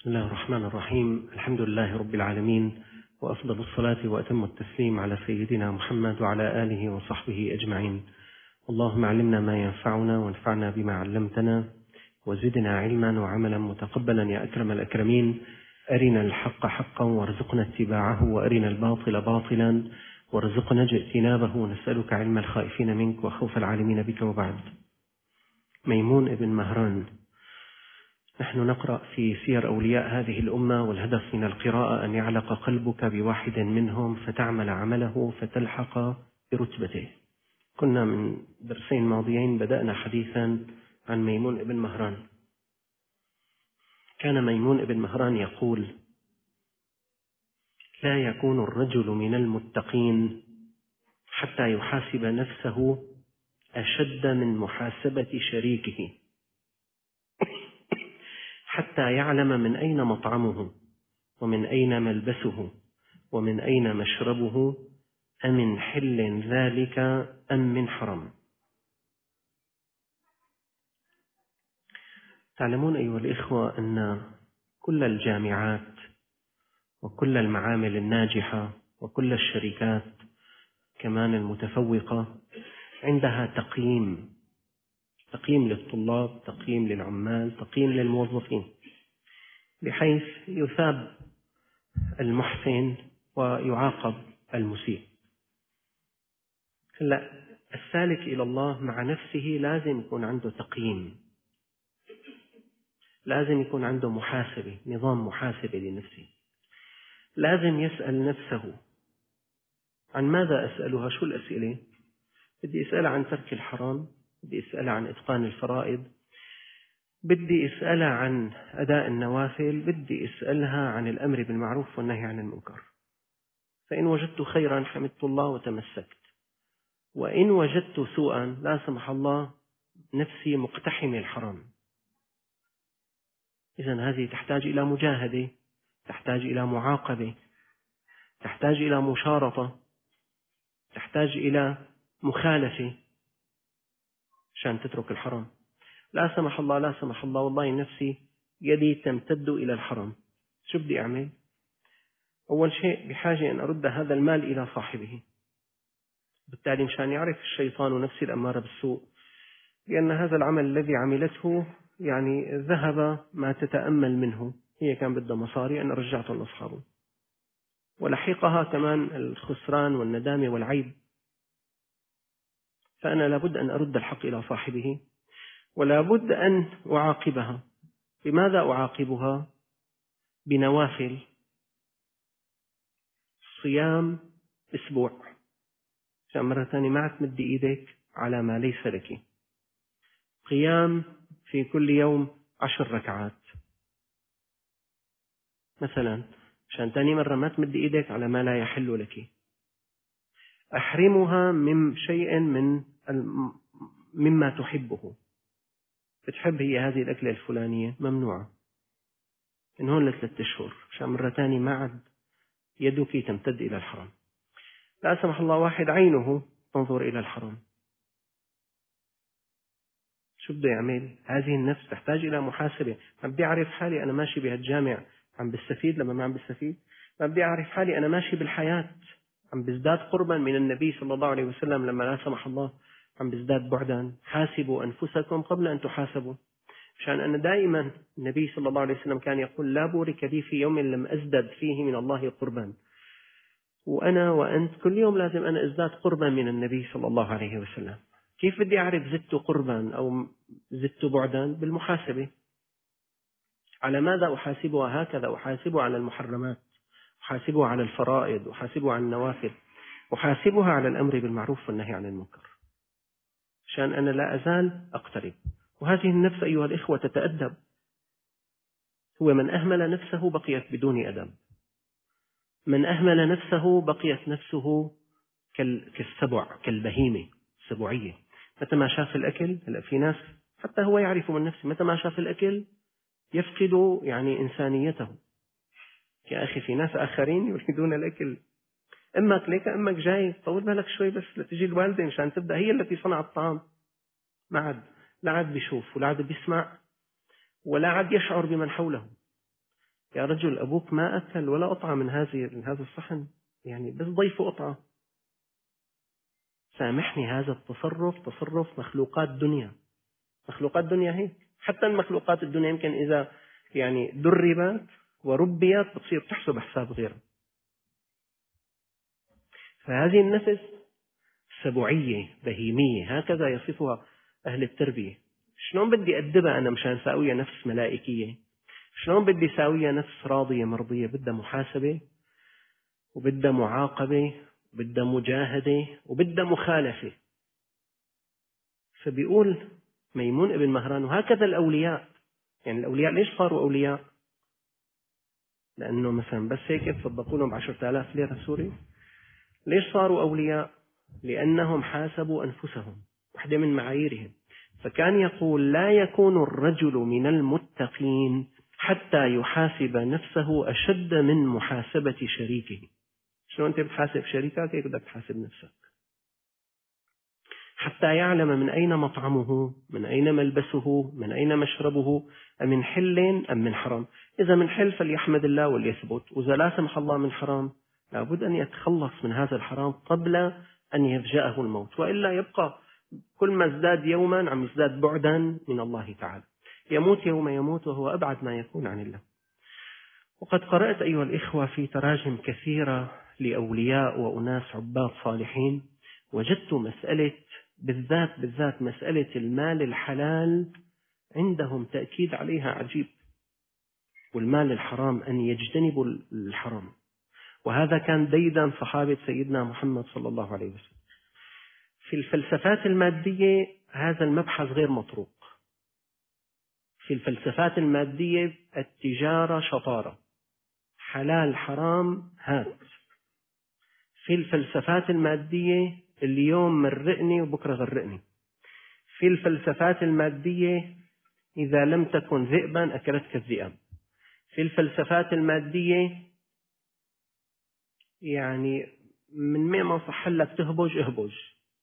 بسم الله الرحمن الرحيم. الحمد لله رب العالمين، وأفضل الصلاة وأتم التسليم على سيدنا محمد وعلى آله وصحبه أجمعين. اللهم علمنا ما ينفعنا وانفعنا بما علمتنا وزدنا علما وعملا متقبلا يا أكرم الأكرمين. أرنا الحق حقا وارزقنا اتباعه، وأرنا الباطل باطلا وارزقنا اجتنابه، ونسألك علم الخائفين منك وخوف العالمين بك. وبعد. ميمون ابن مهران. نحن نقرأ في سير أولياء هذه الأمة، والهدف من القراءة أن يعلق قلبك بواحد منهم فتعمل عمله فتلحق برتبته. كنا من درسين ماضيين بدأنا حديثا عن ميمون ابن مهران. كان ميمون ابن مهران يقول: لا يكون الرجل من المتقين حتى يحاسب نفسه أشد من محاسبة شريكه، حتى يعلم من أين مطعمه ومن أين ملبسه ومن أين مشربه، أمن حل ذلك أم من حرام. تعلمون أيها الإخوة أن كل الجامعات وكل المعامل الناجحة وكل الشركات كمان المتفوقة عندها تقييم للطلاب، تقييم للعمال، تقييم للموظفين، بحيث يثاب المحسن ويعاقب المسيء. هلا السالك إلى الله مع نفسه لازم يكون عنده تقييم، لازم يكون عنده محاسبة، نظام محاسبة لنفسه. لازم يسأل نفسه: عن ماذا أسألها؟ شو الأسئلة؟ بدي أسألها عن ترك الحرام، بدي أسألها عن إتقان الفرائض، بدي أسألها عن أداء النوافل، بدي أسألها عن الأمر بالمعروف والنهي عن المنكر. فإن وجدت خيرا حمدت الله وتمسكت، وإن وجدت سوءا لا سمح الله نفسي مقتحم الحرام. إذن هذه تحتاج إلى مجاهدة، تحتاج إلى معاقبة، تحتاج إلى مشارطة، تحتاج إلى مخالفة عشان تترك الحرام. لا سمح الله والله نفسي يدي تمتد إلى الحرام، شو بدي أعمل؟ أول شيء بحاجة أن أرد هذا المال إلى صاحبه. بالتالي مشان يعرف الشيطان ونفسي الأمارة بالسوء لأن هذا العمل الذي عملته يعني ذهب ما تتأمل منه، هي كان بدها مصاري، أنا رجعته لأصحابه، ولحقها كمان الخسران والندامة والعيب. فأنا لابد أن أرد الحق إلى صاحبه، ولابد أن أعاقبها. بماذا أعاقبها؟ بنوافل. صيام أسبوع، عشان مرة ثانية ما تمد إيدك على ما ليس لك. قيام في كل يوم 10 ركعات مثلا، عشان ثاني مرة ما تمد إيدك على ما لا يحل لك. أحرمها من شيء مما تحبه. بتحب هي هذه الأكلة الفلانية، ممنوعة من هون ل3 أشهر، عشان مرة ثانية ما عد يدك تمتد إلى الحرام. لا سمح الله واحد عينه تنظر إلى الحرام، شو بده يعمل؟ هذه النفس تحتاج إلى محاسبة. ما بدي أعرف حالي أنا ماشي بهالجامع عم بستفيد لما ما عم بستفيد؟ ما بدي أعرف حالي أنا ماشي بالحياة عم بزداد قربا من النبي صلى الله عليه وسلم لما لا سمح الله عم بزداد بعدا؟ حاسبوا أنفسكم قبل أن تحاسبوا. عشان أنا دائما النبي صلى الله عليه وسلم كان يقول: لا بورك لي في يوم لم أزدد فيه من الله قربا. وأنا وأنت كل يوم لازم أنا أزداد قربا من النبي صلى الله عليه وسلم. كيف بدي أعرف زدت قربا أو زدت بعدا؟ بالمحاسبة. على ماذا أحاسبها؟ هكذا أحاسبها على المحرمات، أحاسبها على الفرائض، أحاسبها على النوافل، أحاسبها على الأمر بالمعروف والنهي عن المنكر، عشان أنا لا أزال أقترب. وهذه النفس أيها الإخوة تتأدب. هو من أهمل نفسه بقيت بدون أدب، من أهمل نفسه بقيت نفسه كالسبع، كالبهيمة السبوعية. متى ما شاف الأكل، هلا في ناس حتى هو يعرف من نفسه متى ما شاف الأكل يفقد يعني إنسانيته. يا أخي في ناس آخرين يريدون الأكل، أمك ليك، أمك جاي، طول بالك شوي بس لتجي الوالدة مشان تبدأ هي التي صنعت الطعام. لا عاد بيشوف ولا عاد بيسمع ولا عاد يشعر بمن حوله. يا رجل أبوك ما أكل ولا قطعة من هذا الصحن، يعني بس ضيفه قطعة. سامحني، هذا التصرف تصرف مخلوقات دنيا. مخلوقات دنيا هيك. حتى المخلوقات الدنيا يمكن إذا يعني دربت وربيت بتصير تحسب حساب غيرها. فهذه النفس سبوعية بهيمية، هكذا يصفها أهل التربية. شلون بدي أدبها أنا مشان ساويها نفس ملائكية؟ شلون بدي ساويها نفس راضية مرضية؟ بدها محاسبة، وبدها معاقبة، وبدها مجاهدة، وبدها مخالفة. فبيقول ميمون ابن مهران وهكذا الأولياء. يعني الأولياء ليش صاروا أولياء؟ لأنه مثلا بس هيك تصدقوا لهم 10,000 ليرة سوري. ليش صاروا أولياء؟ لأنهم حاسبوا أنفسهم، واحدة من معاييرهم. فكان يقول لا يكون الرجل من المتقين حتى يحاسب نفسه أشد من محاسبة شريكه. شلون أنت بتحاسب شريكك هيك بدك تحاسب نفسك. حتى يعلم من أين مطعمه، من أين ملبسه، من أين مشربه، أمن حل أم من حرام. إذا من حل فليحمد الله وليثبت، وإذا لا سمح الله من حرام لابد أن يتخلص من هذا الحرام قبل أن يفجأه الموت، وإلا يبقى كل ما ازداد يوما عم يزداد بعدا من الله تعالى. يموت يوم يموت وهو أبعد ما يكون عن الله. وقد قرأت أيها الإخوة في تراجم كثيرة لأولياء وأناس عباد صالحين، وجدت مسألة بالذات مسألة المال الحلال عندهم تأكيد عليها عجيب، والمال الحرام أن يجتنبوا الحرام. وهذا كان ديدا صحابة سيدنا محمد صلى الله عليه وسلم. في الفلسفات المادية هذا المبحث غير مطروق. في الفلسفات المادية التجارة شطارة، حلال حرام هات. في الفلسفات المادية اليوم مرقني وبكرة غرقني. في الفلسفات المادية إذا لم تكن ذئبا أكلتك الذئاب. في الفلسفات المادية يعني من ما صح لك تهبج اهبج.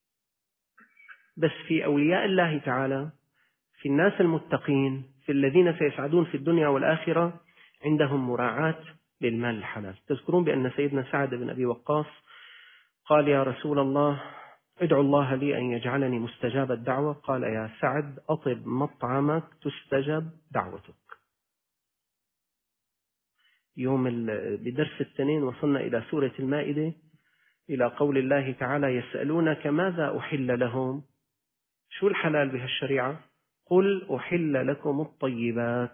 بس في أولياء الله تعالى، في الناس المتقين، في الذين سيسعدون في الدنيا والآخرة، عندهم مراعاة للمال الحلال. تذكرون بأن سيدنا سعد بن أبي وقاص قال يا رسول الله ادعو الله لي أن يجعلني مستجاب الدعوة. قال يا سعد أطب مطعمك تستجب دعوتك. يوم بدرس التنين وصلنا إلى سورة المائدة، إلى قول الله تعالى يسألونك ماذا أحل لهم. شو الحلال بهالشريعة؟ قل أحل لكم الطيبات.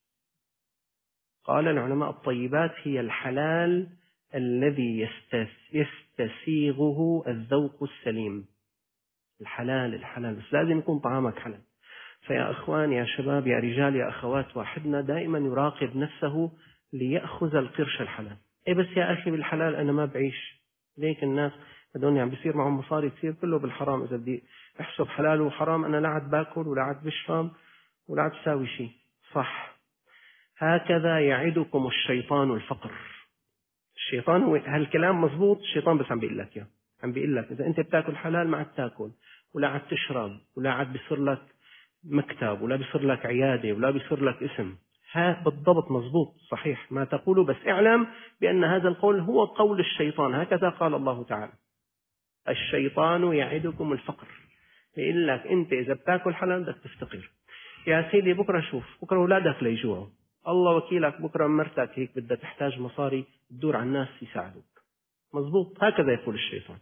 قال العلماء الطيبات هي الحلال الذي يستسيغه الذوق السليم. الحلال بس لازم يكون طعامك حلال. فيا أخوان يا شباب يا رجال يا أخوات، واحدنا دائما يراقب نفسه ليأخذ القرش الحلال. بس يا أخي بالحلال أنا ما بعيش. ليك الناس هذول عم بيصير معهم مصاري كثير كله بالحرام. إذا بدي أحسب حلال وحرام أنا لا عاد باكل ولا عاد بشرب ولا عاد بساوي شيء. صح، هكذا يعدكم الشيطان الفقر. الشيطان هالكلام مزبوط. الشيطان بس عم بيقول لك يا عم بيقول لك إذا أنت بتاكل حلال ما عاد تاكل ولا عاد تشرب ولا عاد بيصير لك مكتب ولا بيصير لك عيادة ولا بيصير لك اسم. ها بالضبط مزبوط صحيح ما تقوله، بس اعلم بأن هذا القول هو قول الشيطان. هكذا قال الله تعالى الشيطان يعدكم الفقر. يقول لك أنت إذا بتاكل حلال بدك تفتقر. يا سيدي بكرة شوف، بكرة أولادك ليجوعوا، الله وكيلك بكرة مرتك هيك بدها تحتاج مصاري تدور على الناس يساعدوك. مزبوط هكذا يقول الشيطان.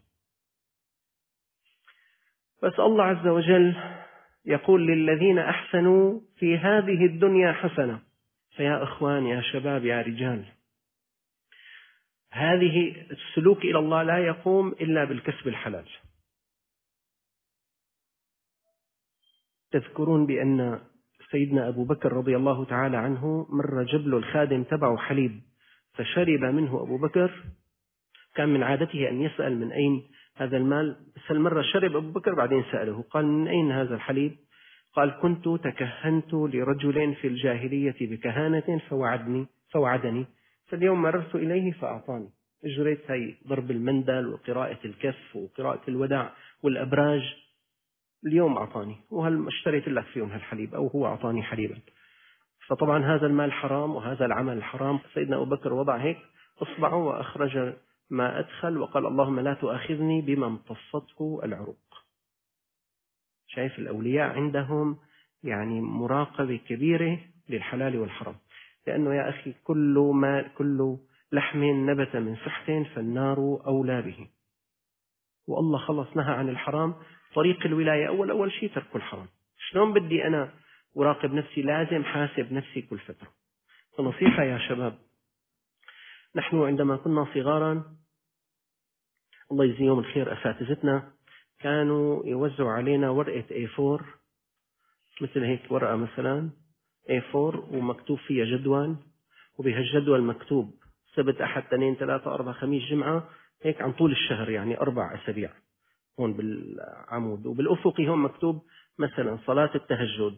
بس الله عز وجل يقول للذين أحسنوا في هذه الدنيا حسنة. فيا أخوان يا شباب يا رجال، هذه السلوك إلى الله لا يقوم إلا بالكسب الحلال. تذكرون بأن سيدنا أبو بكر رضي الله تعالى عنه مر جبل الخادم تبعه حليب فشرب منه أبو بكر. كان من عادته أن يسأل من أين هذا المال، بس المرة شرب أبو بكر بعدين سأله قال من أين هذا الحليب؟ قال كنت تكهنت لرجل في الجاهلية بكهانة فوعدني فاليوم مررت إليه فأعطاني. اجريت هي ضرب المندل وقراءة الكف وقراءة الوداع والأبراج، اليوم أعطاني وهل اشتريت لك فيهم هالحليب أو هو أعطاني حليبا. فطبعا هذا المال حرام وهذا العمل حرام. سيدنا أبو بكر وضع هيك إصبعه وأخرج ما أدخل وقال اللهم لا تؤاخذني بما امتصته العروق. شايف الأولياء عندهم يعني مراقبة كبيرة للحلال والحرام، لأنه يا أخي كل لحم نبت من سحت فالنار أولى به. والله خلص نهى عن الحرام. طريق الولاية أول شيء ترك الحرام. شلون بدي أنا أراقب نفسي؟ لازم حاسب نفسي كل فترة. فنصيحة يا شباب، نحن عندما كنا صغارا الله يجزيهم الخير أساتذتنا كانوا يوزعوا علينا ورقة A4، مثل هيك ورقة مثلا A4 ومكتوب فيها جدول، وبهالجدول مكتوب سبت أحد اثنين ثلاثة أربعة خميس جمعة، هيك عن طول الشهر يعني 4 أسابيع هون بالعمود. وبالأفقي هون مكتوب مثلا صلاة التهجد،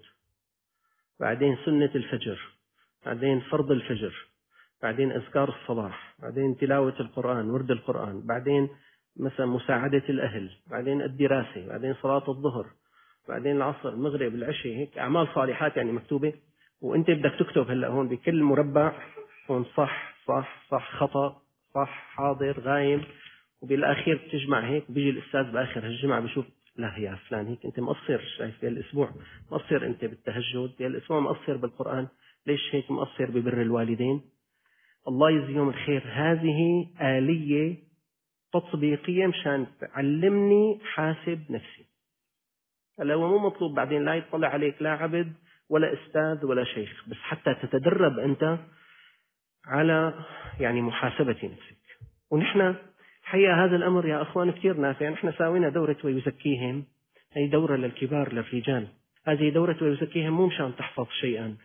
بعدين سنة الفجر، بعدين فرض الفجر، بعدين أذكار الصباح، بعدين تلاوة القرآن ورد القرآن، بعدين مثلا مساعدة الأهل، بعدين الدراسة، بعدين صلاة الظهر، بعدين العصر المغرب العشاء، هيك أعمال صالحات يعني مكتوبة. وأنت بدك تكتب هلأ هون بكل مربع هون صح صح صح خطأ صح حاضر غايب، وبالأخير بتجمع هيك. بيجي الأستاذ بآخر هالجمعة بشوف لا يا فلان هيك أنت مقصر، شايف الأسبوع مقصر أنت بالتهجد، الأسبوع مقصر بالقرآن، ليش هيك مقصر ببر الوالدين؟ الله يجزيهم الخير. هذه آلية تطبيقية مشان تعلمني حاسب نفسي. هلا هو مو مطلوب بعدين لا يطلع عليك لا عبد ولا أستاذ ولا شيخ، بس حتى تتدرب أنت على يعني محاسبة نفسك. ونحن الحقيقة هذا الأمر يا أخوان كثير نافع. نحن ساوينا دورة ويزكيهم، هي دورة للكبار للرجال. هذه دورة ويزكيهم مو مشان تحفظ شيئا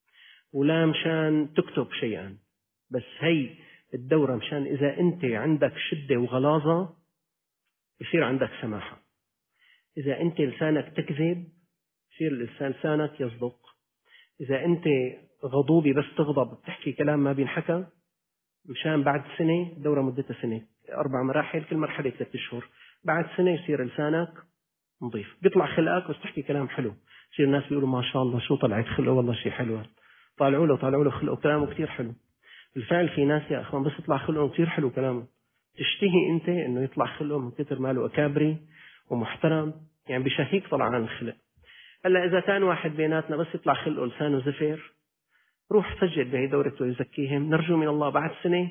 ولا مشان تكتب شيئا، بس هي الدورة مشان إذا أنت عندك شدة وغلاظة يصير عندك سماحة. إذا أنت لسانك تكذب يصير لسانك يصدق. إذا أنت غضوبي بس تغضب بتحكي كلام ما بينحكى، مشان بعد سنة، دورة مدتها سنة 4 مراحل كل مرحلة 3 أشهر، بعد سنة يصير لسانك نظيف، بيطلع خلقك بس تحكي كلام حلو، يصير الناس بيقولوا ما شاء الله شو طلعت خلقه، والله شيء حلو، طالعوا له خلقه كلامه كتير حلو. بالفعل في ناس يا أخوان بس يطلع خلقهم كتير حلو كلامه، تشتهي أنت إنه يطلع خلقه من كتر ماله أكابري ومحترم، يعني بشهيك طلع عن الخلق. هلا إذا كان واحد بيناتنا بس يطلع خلقه لسانه زفر، روح سجل بهي دورة ويزكيهم، نرجو من الله بعد سنة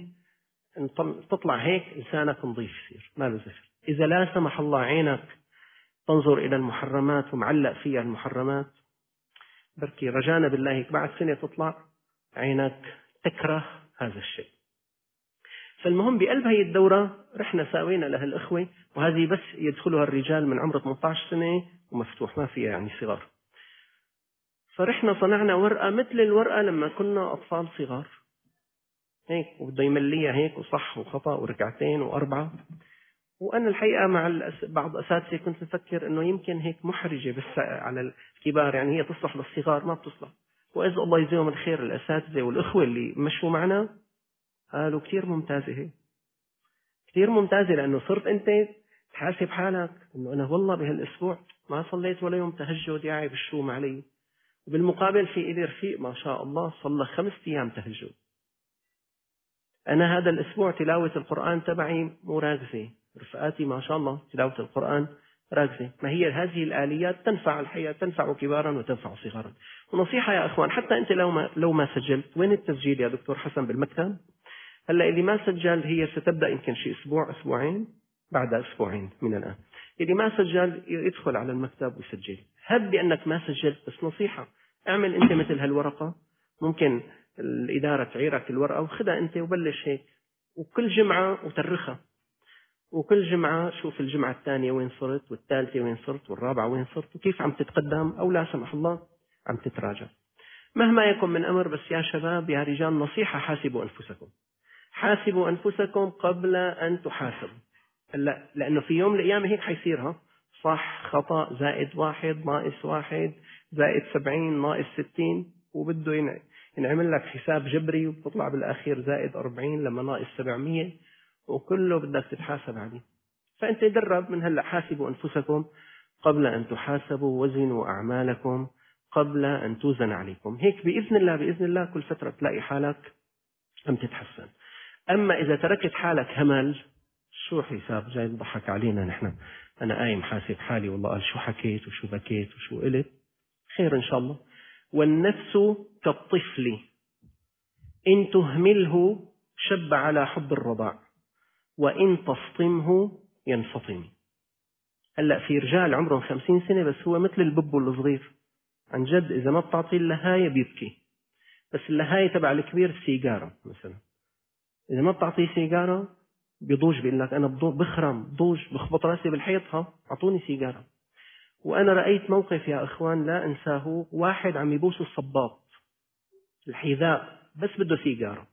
تطلع هيك لسانك نظيف يصير ما له زفر. إذا لا سمح الله عينك تنظر إلى المحرمات ومعلق فيها المحرمات، بركي رجانا بالله بعد سنة تطلع عينك تكره هذا الشيء. فالمهم بقلب هي الدورة رحنا ساوينا لها الأخوة، وهذه بس يدخلها الرجال من عمر 18 سنة ومفتوح ما فيها يعني صغار. فرحنا صنعنا ورقة مثل الورقة لما كنا أطفال صغار هيك، وبده يمليها هيك وصح وخطأ وركعتين وأربعة. وأنا الحقيقة مع بعض أساتذتي كنت أفكر إنه يمكن هيك محرجة بس على الكبار، يعني هي تصلح للصغار ما بتصلح. وإذ الله يجزيهم الخير الأساتذة والأخوة اللي مشوا معنا قالوا كثير ممتازة هي، كثير ممتازة، لأنه صرت أنت تحاسب حالك إنه أنا والله بهالأسبوع ما صليت ولا يوم تهجد يا عيب الشوم علي، وبالمقابل في إلي رفيق ما شاء الله صلى 5 أيام تهجد. أنا هذا الأسبوع تلاوة القرآن تبعي مو راكزة، رفقاتي ما شاء الله تلاوة القرآن راكزة. ما هي هذه الآليات تنفع الحقيقة، تنفع كبارا وتنفع صغارا. ونصيحة يا أخوان، حتى أنت لو ما سجلت، وين التسجيل يا دكتور حسن؟ بالمكتب. هلا اللي ما سجل هي ستبدأ يمكن شيء أسبوع أسبوعين، بعد أسبوعين من الآن. اللي ما سجل يدخل على المكتب ويسجل. هب بأنك ما سجلت، بس نصيحة اعمل أنت مثل هالورقة، ممكن الإدارة تعيرك الورقة وخدها أنت وبلش هيك، وكل جمعة وترخها، وكل جمعة شوف الجمعة الثانية وين صرت، والثالثة وين صرت، والرابعة وين صرت، وكيف عم تتقدم أو لا سمح الله عم تتراجع. مهما يكن من أمر، بس يا شباب يا رجال نصيحة، حاسبوا أنفسكم، حاسبوا أنفسكم قبل أن تحاسبوا. هلا لأنه في يوم من الأيام هيك حيصيرها صح خطأ، زائد 1 ناقص 1 زائد 70 ناقص 60، وبده ينعمل لك حساب جبري، وبتطلع بالأخير زائد 40 لما ناقص 700، وكله بدك تتحاسب عليه. فأنت درب من هلأ، حاسبوا أنفسكم قبل أن تحاسبوا، وزنوا أعمالكم قبل أن توزن عليكم. هيك بإذن الله كل فترة تلاقي حالك عم تتحسن. أما إذا تركت حالك همل، شو حساب جاي تضحك علينا نحن، أنا قايم حاسب حالي والله قال شو حكيت وشو بكيت وشو قلت، خير إن شاء الله. والنفس كالطفل إن تهمله شب على حب الرضاع وإن تفطمه ينفطم. هلأ في رجال عمرهم 50 سنة بس هو مثل البب الصغير، عن جد إذا ما بتعطيه اللهاية بيبكي، بس اللهاية تبع الكبير السيجارة مثلا، إذا ما بتعطيه سيجارة بيضوج، بيقول لك أنا بخرم بضوج بخبط راسي بالحيط، أعطوني سيجارة. وأنا رأيت موقف يا إخوان لا أنساه، واحد عم يبوس الصباط الحذاء بس بده سيجارة،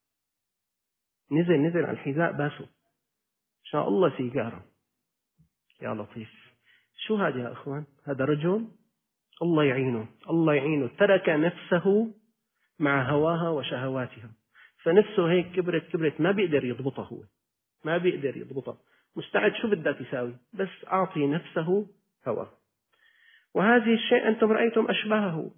نزل على الحذاء باسه، إن شاء الله سيجارة. يا لطيف، شو هذا يا إخوان؟ هذا رجل الله يعينه ترك نفسه مع هواها وشهواتها، فنفسه هيك كبرت ما بيقدر يضبطها، هو ما بيقدر يضبطها، مستعد شو بدك يساوي بس أعطي نفسه هواه. وهذه الشيء أنتم رأيتم أشباهه.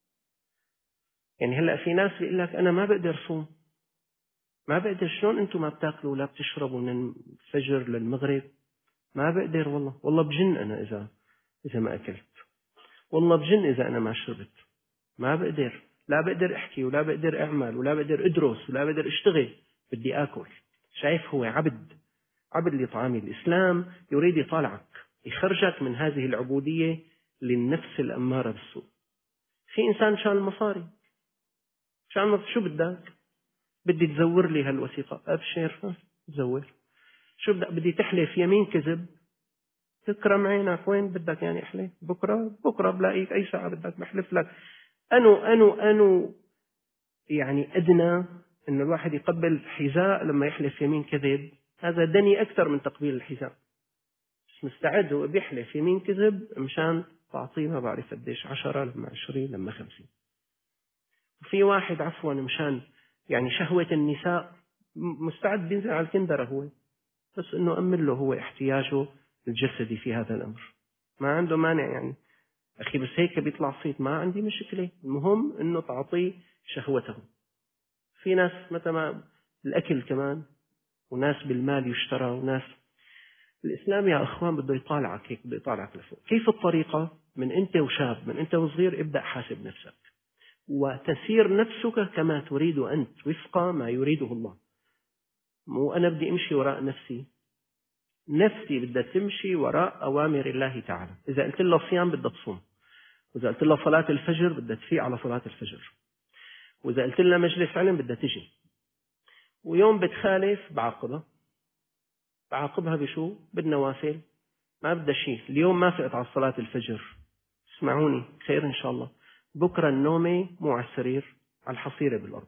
يعني هلأ في ناس بيقول لك أنا ما بقدر صوم، ما بقدر. شلون أنتم ما بتاكلوا ولا بتشربوا من الفجر للمغرب؟ ما بقدر والله بجن أنا إذا ما أكلت، والله بجن إذا أنا ما شربت، ما بقدر، لا بقدر أحكي ولا بقدر أعمل ولا بقدر أدرس ولا بقدر أشتغل، بدي آكل. شايف هو عبد لطعام الإسلام، يريد يطالعك يخرجك من هذه العبودية للنفس الأمارة بالسوء. في إنسان شان المصاري، شو بدك؟ بدي تزور لي هالوثيقة، أبشر تزور. شو بدي تحلف يمين كذب، تكرم عينك، وين بدك يعني أحلف؟ بكرة بلاقيك أي ساعة بدك بحلف لك. أنو يعني أدنى إنه الواحد يقبل حذاء لما يحلف يمين كذب، هذا دني أكثر من تقبيل الحذاء. مستعد هو بيحلف يمين كذب مشان تعطيه ما بعرف قديش، 10 لما 20 لما 50. وفي واحد عفوا مشان يعني شهوة النساء مستعد بينزل على الكندرة هو، بس إنه أمن له هو احتياجه الجسدي في هذا الأمر، ما عنده مانع يعني. أخي بس هيك بيطلع صيت، ما عندي مشكلة، المهم إنه تعطيه شهوته. في ناس مثلا الأكل كمان، وناس بالمال يشترى، وناس. الإسلام يا أخوان بده يطالعك هيك، بده يطالعك لفوق. كيف الطريقة؟ من أنت وشاب، من أنت وصغير ابدأ حاسب نفسك، وتسير نفسك كما تريد أنت وفق ما يريده الله. مو أنا بدي أمشي وراء نفسي بدها تمشي وراء أوامر الله تعالى. إذا قلت له صيام بدها تصوم، وإذا قلت له صلاة الفجر بدها تفيق على صلاة الفجر، وإذا قلت له مجلس علم بدها تجي. ويوم بتخالف بعاقبها بشو؟ بالنوافل، ما بدها شيء. اليوم ما فقت على صلاة الفجر، اسمعوني خير إن شاء الله، بكرة النومة مو على السرير، على الحصيرة بالأرض.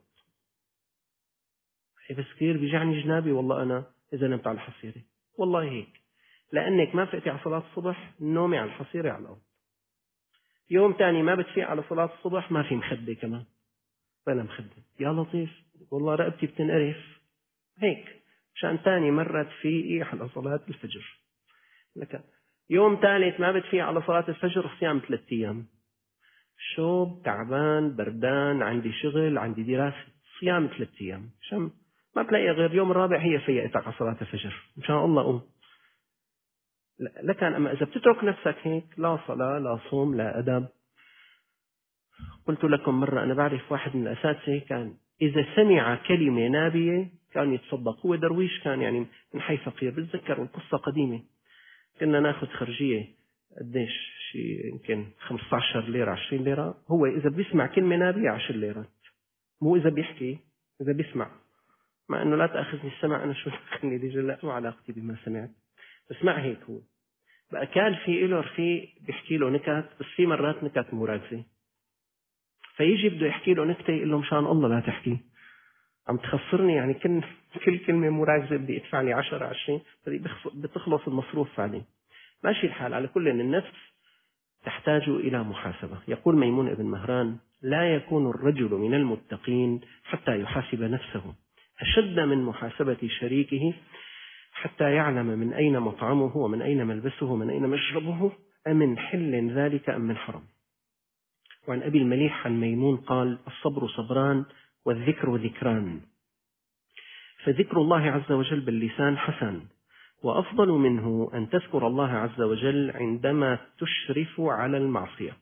بس كثير بيجعني جنابي والله أنا إذا نمت على الحصيرة، والله هيك، لأنك ما فقتي على صلاة الصبح، النومة على الحصيرة على الأرض. يوم تاني ما بتفيق على صلاة الصبح، ما في مخدة كمان، بلا مخدة. يا لطيف والله رقبتي بتنقرف هيك، مشان تاني مرة تفيقي على صلاة الفجر. لك يوم ثالث ما بتفيق على صلاة الفجر، صيام 3 أيام، شوب تعبان بردان، عندي شغل عندي دراسة، صيام 3 أيام، عشان ما بلاقي غير يوم الرابع هي فيقتك على صلاة الفجر، إن شاء الله قوم. لكن أما إذا بتترك نفسك هيك، لا صلاة لا صوم لا أدب. قلت لكم مرة أنا بعرف واحد من الأساتذة كان إذا سمع كلمة نابية كان يتصدق، هو درويش كان يعني من حي فقير، بتذكر القصة قديمة، كنا ناخذ خرجية قديش شيء يمكن 15 ليرة 20 ليرة، هو إذا بيسمع كلمة نابية 10 ليرات، مو إذا بيحكي، إذا بيسمع. مع إنه لا تأخذني السمع، أنا شو دخلني دي لا مو علاقتي بما سمعت، بس مع هيك هو بقى كان في له رفيق بيحكي له نكت، بس في مرات نكت مراكزة، فيجي بده يحكي له نكتة يقول له مشان الله لا تحكي، عم تخسرني يعني كل كلمة مراكزة بدي ادفع لي 10 20، بتخلص المصروف عليه. ماشي الحال. على كل إن النفس تحتاج إلى محاسبة. يقول ميمون ابن مهران: لا يكون الرجل من المتقين حتى يحاسب نفسه أشد من محاسبة شريكه، حتى يعلم من أين مطعمه ومن أين ملبسه ومن أين مشربه، أمن حل ذلك أم من حرم. وعن أبي المليح عن ميمون قال: الصبر صبران والذكر ذكران، فذكر الله عز وجل باللسان حسن، وأفضل منه أن تذكر الله عز وجل عندما تشرف على المعصية.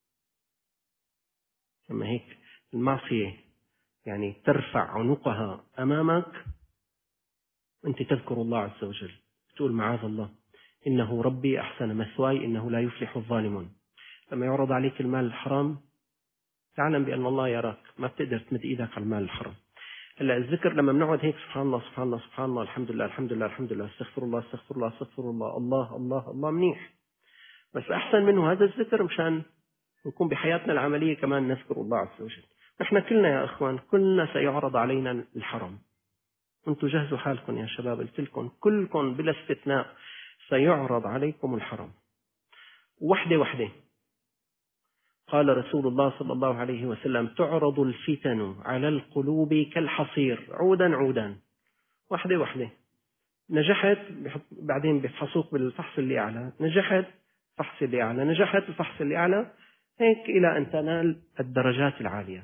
أما هيك المعصية يعني ترفع عنقها أمامك، أنت تذكر الله عز وجل، تقول: معاذ الله، إنه ربي أحسن مثواي، إنه لا يفلح الظالمون. لما يعرض عليك المال الحرام تعلم بأن الله يراك، ما بتقدر تمد إيدك على المال الحرام. هلا الذكر لما بنقعد هيك سبحان الله سبحان الله سبحان الله، الحمد لله الحمد لله الحمد لله، استغفر الله استغفر الله استغفر الله، الله الله الله، منيح. بس أحسن منه هذا الذكر مشان نكون بحياتنا العملية كمان نذكر الله عز وجل. نحن كلنا يا أخوان كلنا سيعرض علينا الحرام. أنتم جهزوا حالكم يا شباب، قلت لكم كلكم بلا استثناء سيعرض عليكم الحرام وحده وحده. قال رسول الله صلى الله عليه وسلم: تعرض الفتن على القلوب كالحصير عودا عودا، وحده وحده. نجحت بعدين بيفحصوك بالفحص اللي أعلى، نجحت فحص اللي أعلى، نجحت الفحص اللي أعلى، هيك إلى أن تنال الدرجات العالية.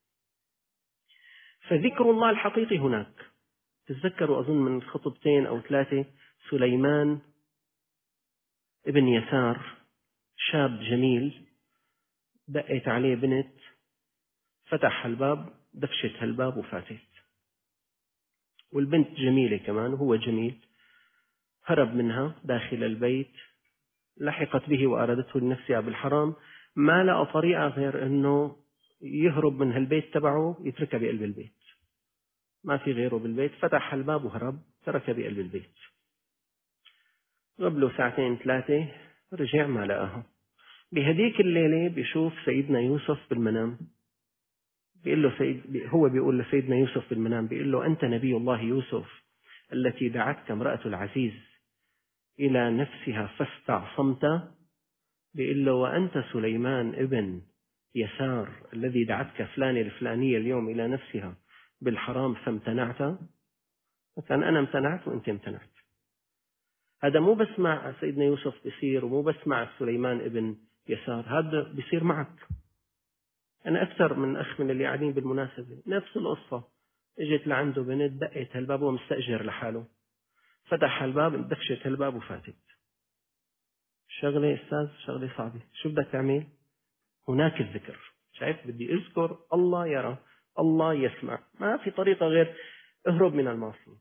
فذكر الله الحقيقي هناك. تذكروا أظن من خطبتين أو 3 سليمان ابن يسار، شاب جميل، دقت عليه بنت، فتح الباب، دفشت هالباب وفاتت. والبنت جميلة كمان وهو جميل، هرب منها داخل البيت، لحقت به وأرادته لنفسها بالحرام، ما لقى طريقة غير أنه يهرب من هالبيت تبعه، يتركها بقلب البيت، ما في غيره بالبيت، فتح الباب وهرب، تركها بقلب البيت. قبله 2 3 رجع ما لقاها. بهديك الليلة بيشوف سيدنا يوسف بالمنام، بيقول له هو بيقول لسيدنا يوسف بالمنام، بيقول له: أنت نبي الله يوسف التي دعتك امرأة العزيز إلى نفسها فاستعصمت. بيقول له: وأنت سليمان ابن يسار الذي دعتك فلانة الفلانية اليوم إلى نفسها بالحرام فامتنعت. مثلا أنا امتنعت وأنت امتنعت. هذا مو بس مع سيدنا يوسف بيصير، ومو بس مع سليمان ابن يسار، هذا بيصير معك. أنا أكثر من أخ من اللي قاعدين بالمناسبة نفس القصة، اجت لعنده بنت، دقت هالباب وهو مستأجر لحاله، فتح الباب، دفشت هالباب وفاتت. شغلة أستاذ، شغلة صعبة. شو بدك تعمل؟ هناك الذكر. شايف؟ بدي أذكر الله يرى، الله يسمع، ما في طريقة غير اهرب من المعصية.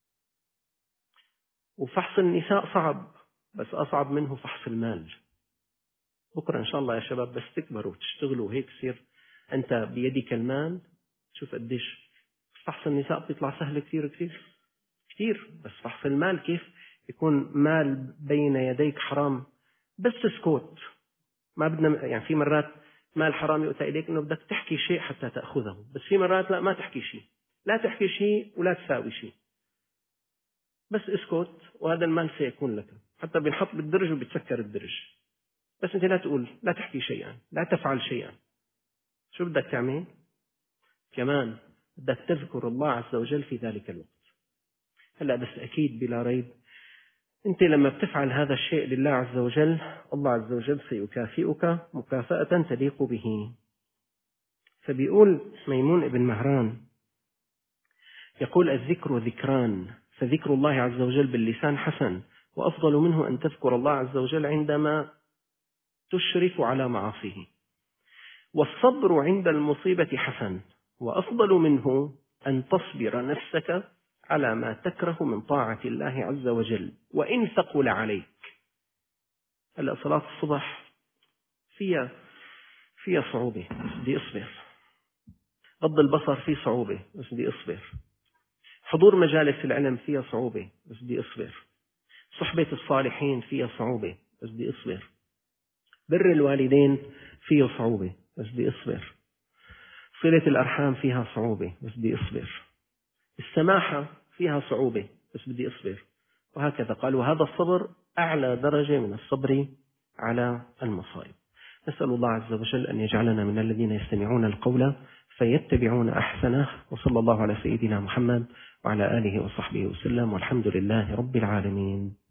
وفحص النساء صعب، بس أصعب منه فحص المال. بكرة إن شاء الله يا شباب بس تكبروا وتشتغلوا هيك يصير أنت بيدك المال، شوف قديش فحص النساء بيطلع سهل كثير كثير كثير. بس فحص المال كيف يكون مال بين يديك حرام؟ بس سكوت. ما بدنا يعني، في مرات مال حرام يؤتى إليك إنه بدك تحكي شيء حتى تأخذه، بس في مرات لا، ما تحكي شيء، لا تحكي شيء ولا تساوي شيء، بس اسكت وهذا المال سيكون لك. حتى بينحط بالدرج وبتسكر الدرج، بس أنت لا تقول، لا تحكي شيئا، لا تفعل شيئا. شو بدك تعمل؟ كمان بدك تذكر الله عز وجل في ذلك الوقت. هلأ بس أكيد بلا ريب أنت لما بتفعل هذا الشيء لله عز وجل، الله عز وجل سيكافئك مكافأة تليق به. فبيقول ميمون ابن مهران، يقول: الذكر ذكران، فذكر الله عز وجل باللسان حسن، وأفضل منه أن تذكر الله عز وجل عندما تشرف على معاصيه. والصبر عند المصيبة حسن، وأفضل منه أن تصبر نفسك على ما تكره من طاعة الله عز وجل وإن ثقل عليك. هلأ صلاة الصبح فيها صعوبة، بس بدي أصبر. غض البصر فيه صعوبة، بس بدي أصبر. حضور مجالس العلم فيها صعوبة، بس بدي أصبر. صحبة الصالحين فيها صعوبة، بس بدي أصبر. بر الوالدين فيه صعوبة، بس بدي أصبر. صلة الأرحام فيها صعوبة، بس بدي أصبر. السماحة فيها صعوبة، بس بدي أصبر. وهكذا قال: وهذا الصبر أعلى درجة من الصبر على المصائب. نسأل الله عز وجل أن يجعلنا من الذين يستمعون القول فيتبعون أحسنه. وصلى الله على سيدنا محمد وعلى آله وصحبه وسلم، والحمد لله رب العالمين.